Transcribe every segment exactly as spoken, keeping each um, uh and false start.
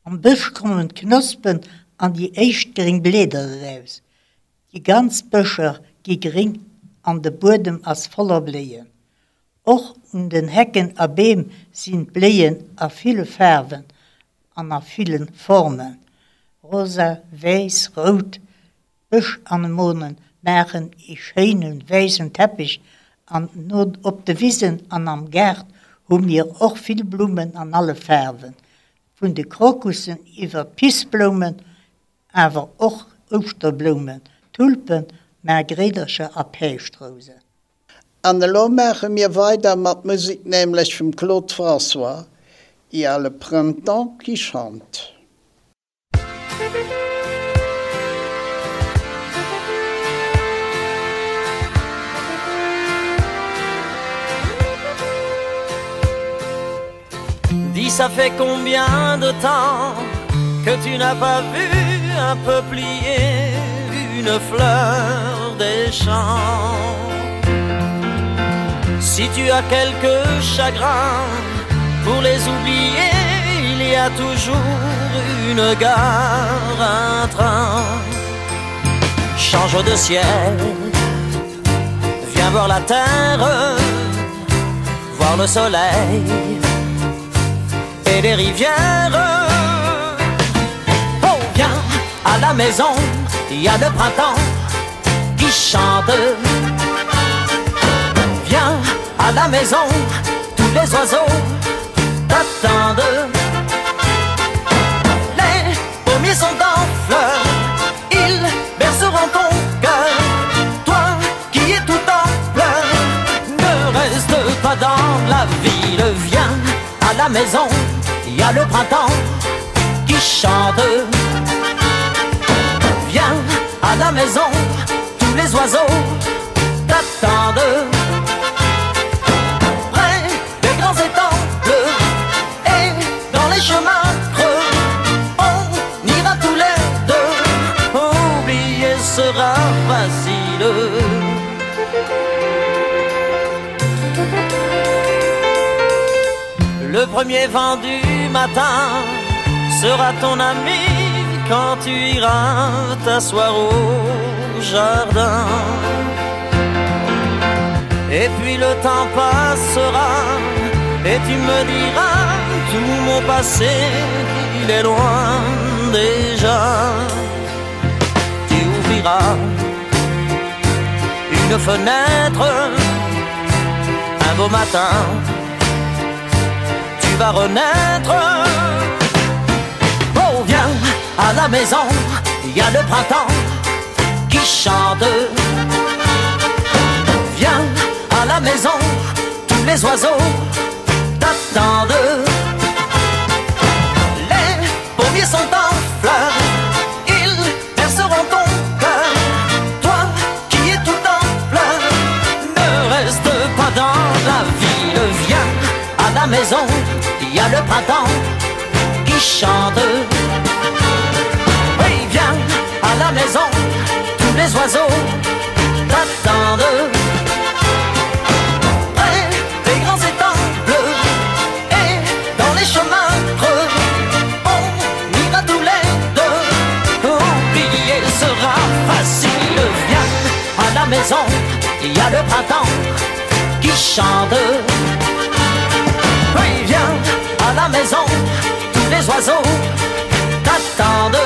Am Busch kommen Knospen an die eichtgering Bläder raus. Die ganz Büscher gering an de Boden als voller Blähen. Auch um den Hecken a Beem sind Blähen a viele Farben, an a vielen Formen. Rosa, weiß, rot, Busch-Anemonen machen i schönen weißen Teppich an nur op de Wiesen an am Gerd haben wir auch viele Blumen an alle Farben. Von de Krokussen über Pissblumen, aber auch Osterblumen, Tulpen, Margretesche Apfelstrauße. An der Lo machen wir weiter mit Musik, nämlich von Claude François. Il y a le printemps qui chante. Dis, ça fait combien de temps que tu n'as pas vu un peuplier, une fleur des champs? Si tu as quelques chagrins, pour les oublier, il y a toujours une gare, un train. Change de ciel, viens voir la terre, voir le soleil et les rivières. Oh, viens à la maison, il y a le printemps qui chante. Viens à la maison, tous les oiseaux t'attendent. Les pommiers sont en fleurs, ils berceront ton cœur. Toi qui es tout en pleurs, ne reste pas dans la ville. Viens à la maison, il y a le printemps qui chante. Viens à la maison, tous les oiseaux t'attendent. Près des grands étangs bleus et dans les chemins creux, on ira tous les deux. Oublier sera facile. Le premier vent du matin sera ton ami quand tu iras t'asseoir au jardin. Et puis le temps passera et tu me diras tout mon passé, il est loin déjà. Tu ouvriras une fenêtre un beau matin, tu vas renaître. Oh, viens à la maison, il y a le printemps qui chante. Viens à la maison, tous les oiseaux t'attendent. Les pommiers sont en fleurs, ils berceront ton cœur. Toi qui es tout en pleurs, ne reste pas dans la ville. Viens à la maison, il y a le printemps qui chante. Oui, viens à la maison, tous les oiseaux t'attendent. Près des grands étangs bleus et dans les chemins creux, on ira tous les deux. Oublier sera facile. Viens à la maison, il y a le printemps qui chante. Oui, viens à la maison, tous les oiseaux t'attendent.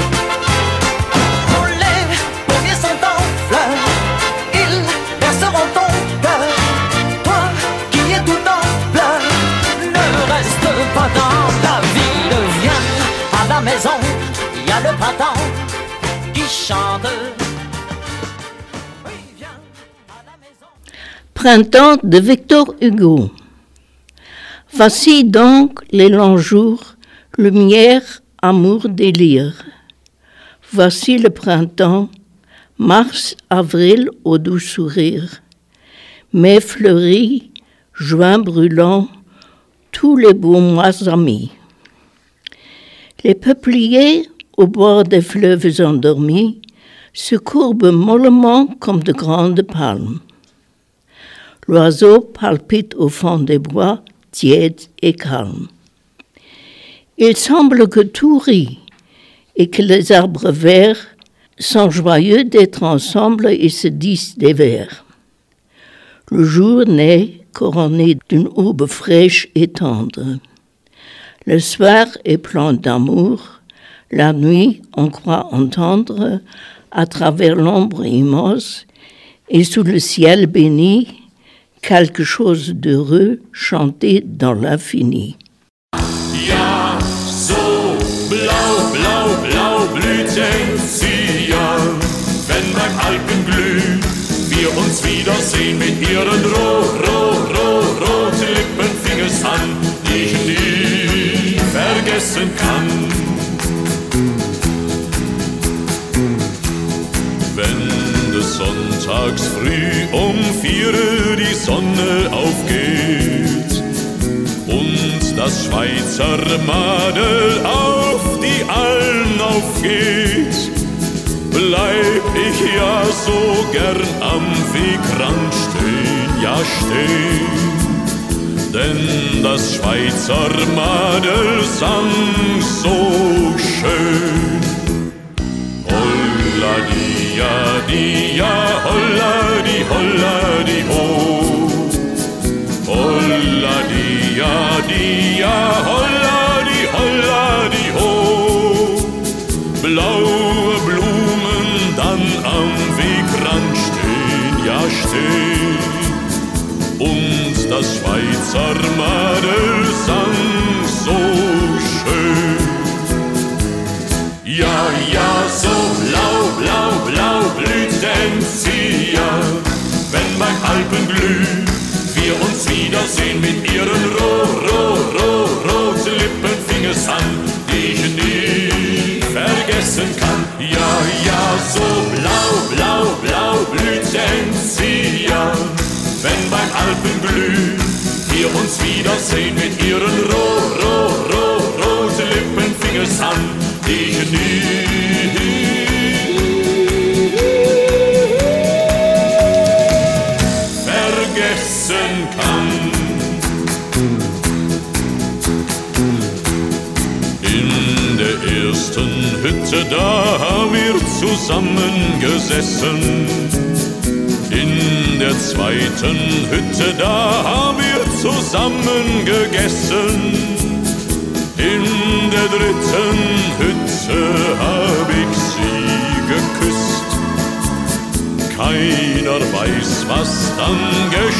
Oh, les pommiers sont en fleurs, ils berceront ton cœur. Toi qui es tout en pleurs, ne reste pas dans la ville. Viens à la maison, il y a le printemps qui chante. Oui, viens à la maison. Printemps de Victor Hugo. Voici donc les longs jours, lumière, amour, délire. Voici le printemps, mars, avril au doux sourire. Mai fleuri, juin brûlant, tous les beaux mois amis. Les peupliers au bord des fleuves endormis se courbent mollement comme de grandes palmes. L'oiseau palpite au fond des bois, tiède et calme. Il semble que tout rit et que les arbres verts sont joyeux d'être ensemble et se disent des vers. Le jour naît couronné d'une aube fraîche et tendre. Le soir est plein d'amour. La nuit, on croit entendre, à travers l'ombre immense, et sous le ciel béni, quelque chose d'heureux chanter dans l'infini. Ja, so blau, blau, blau blüht Enzian, wenn beim Alpenglüh wir uns wiedersehen mit ihren roh, roh, roh, roten Lippen fing es an, die ich nie vergessen kann. Wenn des Sonntags früh um vier Uhr die Sonne aufgeht und das Schweizer Madel auf die Alm aufgeht, bleib ich ja so gern am Wegrand stehen, ja stehen. Denn das Schweizer Madel sang so schön. Holla di ja di ja, holla di holla di ho. Holla di ja di ja, holla di holla di ho. Blaue Blumen dann am Wegrand stehen, ja stehen. Und das Schweizer Madel sang so schön. Ja, ja, so blau, blau, blau blüht Enzian, wenn beim Alpenglüh wir uns wiedersehen mit ihren roh, roh, roh, roten Lippen fing es an, die ich nie vergessen kann. Ja, ja, so blau, blau, blau blüht Enzian, wenn beim Alpenglüh wir uns wiedersehen mit ihren roh, roh, roh, roten Lippen fing es an, die ich nie vergessen kann. In der ersten Hütte, da haben wir zusammengesessen. In der zweiten Hütte, da haben wir zusammen gegessen. In der dritten Hütte hab ich sie geküsst. Keiner weiß, was dann geschah.